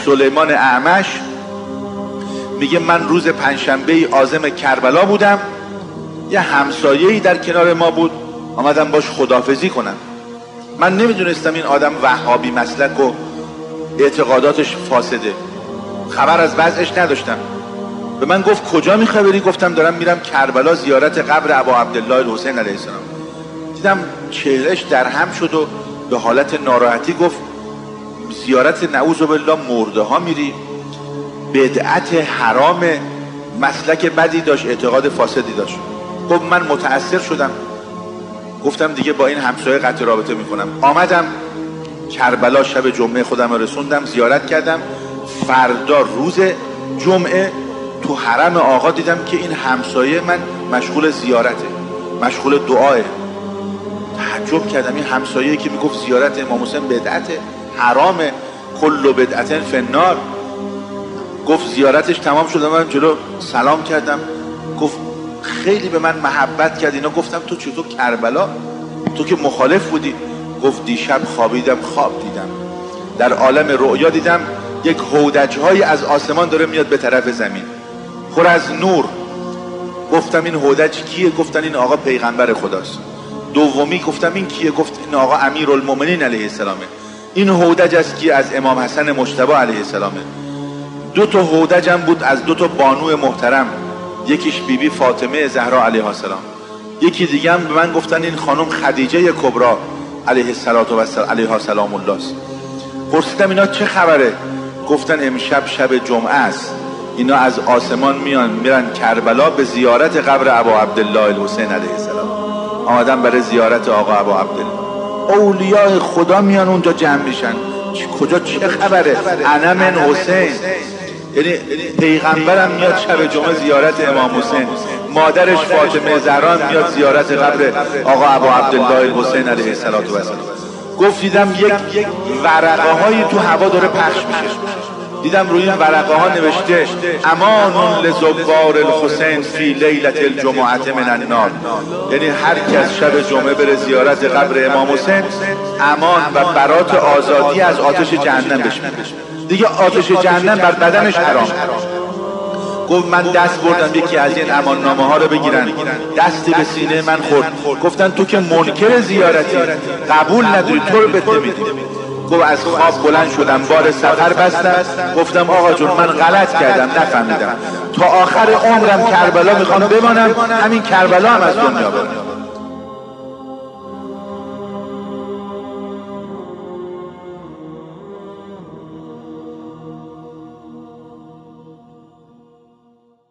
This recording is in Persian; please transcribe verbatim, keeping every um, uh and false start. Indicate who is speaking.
Speaker 1: سلیمان اعمش میگه من روز پنجشنبه عازم کربلا بودم، یه همسایه‌ای در کنار ما بود، آمدم باش خداحافظی کنم. من نمیدونستم این آدم وهابی مسلک و اعتقاداتش فاسده، خبر از وضعش نداشتم. به من گفت کجا میخوای بری؟ گفتم دارم میرم کربلا زیارت قبر ابا عبدالله الحسین علیه السلام. دیدم چهرهش درهم شد و به حالت ناراحتی گفت زیارت نعوذ بالله مرده ها میری؟ بدعت حرام، مسلک بدی داشت، اعتقاد فاسدی داشت. گفت من متأثر شدم، گفتم دیگه با این همسایه قطع رابطه میکنم. آمدم کربلا، شب جمعه خودم رسوندم، زیارت کردم. فردا روز جمعه تو حرم آقا دیدم که این همسایه من مشغول زیارته، مشغول دعاه. تعجب کردم، این همسایه که میگفت زیارت امام حسین بدعته، حرامه، کل بدعتن فی النار. گفت زیارتش تمام شد، من جلو سلام کردم، گفت خیلی به من محبت کرد اینا. گفتم تو چطور کربلا؟ تو که مخالف بودی. گفت دیشب خوابیدم، خواب دیدم، در عالم رؤیا دیدم یک هودج‌هایی از آسمان داره میاد به طرف زمین، پر از نور. گفتم این هودج کیه؟ گفتن این آقا پیغمبر خداست. دومی گفتم این کیه؟ گفت این آقا امیرالمومنین علیه السلامه. این هودج از کی؟ از امام حسن مجتبی علیه السلامه. دو تا هودجم بود از دو تا بانو محترم، یکیش بیبی فاطمه زهرا علیها السلام، یکی دیگه هم به من گفتن این خانم خدیجه کبری علیه السلام علیها سلام الله است. پرسیدم اینا چه خبره؟ گفتن امشب شب جمعه است، اینا از آسمان میان میرن کربلا به زیارت قبر ابا عبدالله الحسین علیه السلام. آمدن برای زیارت آقا ابا عبدالله. اولیاء خدا میان اونجا جمع میشن. کجا چه خبره؟ انا من حسین، یعنی پیغمبرم میاد شب جمعه زیارت امام حسین، مادرش فاطمه زهرا میاد زیارت قبر آقا ابا عبدالله الحسین علیه السلام. گفت دیدم یک ورقه هایی تو هوا داره پخش میشه، دیدم روی این ورقه ها نوشته امان لزوار الحسین فی لیلت الجمعه من النار، یعنی هر کس شب جمعه بره زیارت قبر امام حسین امان و برات آزادی از آتش جهنم بشه، دیگه آتش جهنم بر بدنش حرام. گفت من دست بردم یکی از این امان نامه ها رو بگیرن، دستی به سینه من خورد. گفتن تو که منکر زیارتی، قبول نداری، تو رو بهت نمیدیم. گفت از خواب بلند شدم، بار سفر بستم، گفتم آقا جون من غلط کردم، نفهمیدم، تا آخر عمرم کربلا میخوام بمانم، همین کربلا هم از دنیا برم.